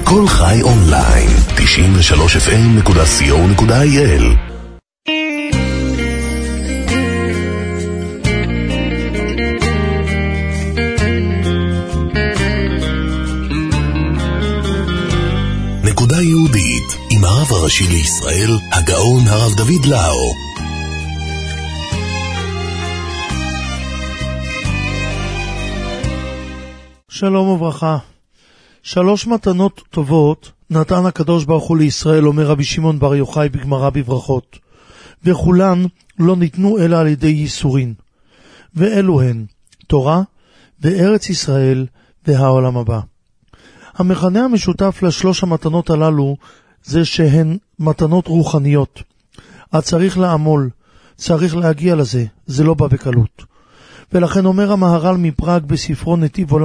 כל חי אונליין, 93fm.co.il. נקודה יהודית עם הרב הראשי לישראל, הגאון הרב דוד לאו. שלום וברכה. 3 מתנות טובות נתן הקדוש ברוך הוא לישראל, אומר רבי שמעון בר יוחאי בגמרא בברכות, וכולן לא ניתנו אלא על ידי ייסורין, ואלו הן תורה וארץ ישראל והעולם הבא. המכנה המשותף לשלוש המתנות הללו זה שהן מתנות רוחניות. צריך לעמול, צריך להגיע לזה, זה לא בא בקלות. ולכן אומר המהר"ל מפראג בספרו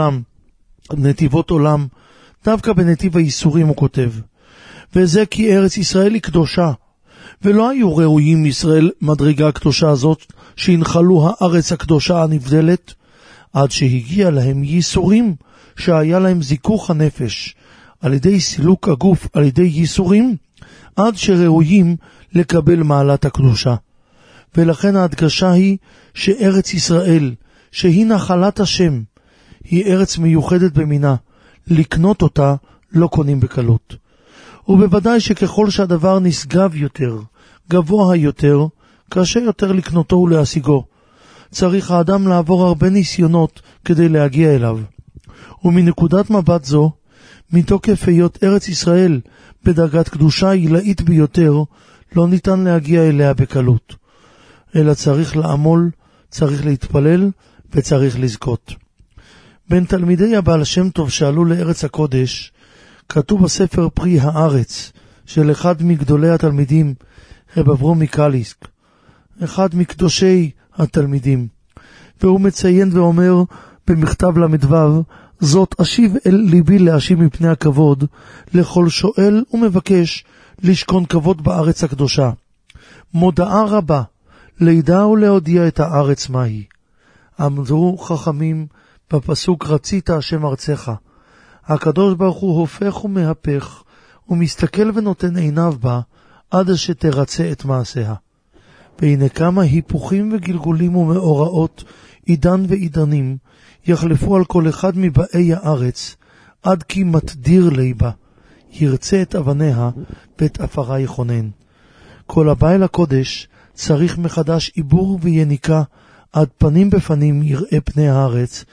נתיבות עולם, דווקא בנתיב הייסורים הוא כותב, וזה כי ארץ ישראל היא קדושה, ולא היו ראויים ישראל מדרגה הקדושה הזאת, שהנחלו הארץ הקדושה הנבדלת, עד שהגיע להם ייסורים, שהיה להם זיכוך הנפש, על ידי סילוק הגוף, על ידי ייסורים, עד שראויים לקבל מעלת הקדושה. ולכן ההדגשה היא שארץ ישראל, שהיא נחלת השם, היא ארץ מיוחדת במינה, לקנות אותה לא קונים בקלות. ובוודאי שככל שהדבר נשגב יותר, גבוה יותר, קשה יותר לקנותו ולהשיגו. צריך האדם לעבור הרבה ניסיונות כדי להגיע אליו. ומנקודת מבט זו, מתוקף היות ארץ ישראל בדרגת קדושה עילאית ביותר, לא ניתן להגיע אליה בקלות. אלא צריך לעמול, צריך להתפלל וצריך לזכות. בין תלמידי הבעל שם טוב שעלו לארץ הקודש, כתוב בספר פרי הארץ של אחד מגדולי התלמידים, רב אברום מקליסק, אחד מקדושי התלמידים, והוא מציין ואומר במכתב למדבר, זאת אשיב אל ליבי להשיב מפני הכבוד, לכל שואל ומבקש לשכון כבוד בארץ הקדושה. מודעה רבה, לידע ולהודיע את הארץ מהי. עמדו חכמים בפסוק רצית השם ארצך. הקדוש ברוך הוא הופך ומהפך, ומסתכל ונותן עיניו בה, עד שתרצה את מעשיה. והנה כמה היפוכים וגלגולים ומאורעות, עידן ועידנים, יחלפו על כל אחד מבאי הארץ, עד כי מתדיר ליבה, ירצה את אבניה ואת אפרה יכונן. כל הבא אל הקודש צריך מחדש עיבור ויניקה, עד פנים בפנים יראה פני הארץ,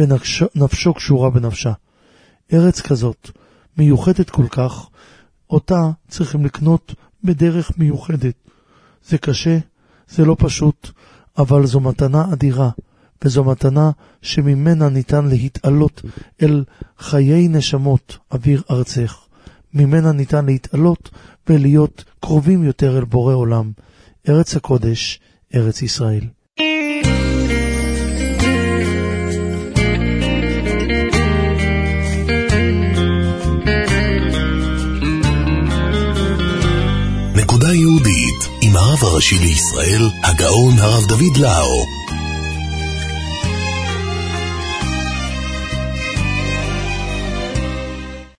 ונפשו קשורה בנפשה. ארץ כזאת, מיוחדת כל כך, אותה צריכים לקנות בדרך מיוחדת. זה קשה, זה לא פשוט, אבל זו מתנה אדירה, וזו מתנה שממנה ניתן להתעלות אל חיי נשמות אוויר ארצך. ממנה ניתן להתעלות ולהיות קרובים יותר אל בורא עולם. ארץ הקודש, ארץ ישראל. נקודה יהודית עם הרב הראשי לישראל, הגאון הרב דוד לאו.